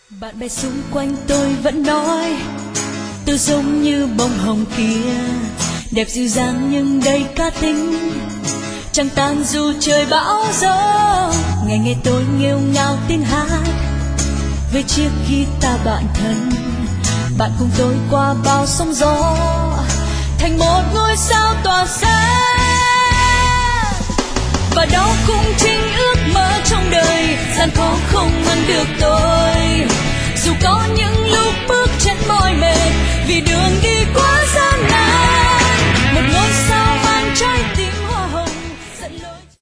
Bạn bè xung quanh tôi vẫn nói tôi giống như bông hồng kia, đẹp dịu dàng nhưng đầy cá tính, chẳng tan dù trời bão gió. Ngày ngày tôi nghêu ngao tiếng hát với chiếc guitar bạn thân, bạn cùng tôi qua bao sóng gió thành một ngôi sao tỏa sáng. Và đó cũng chính ước mơ trong đời, gian khó không ngăn được tôi.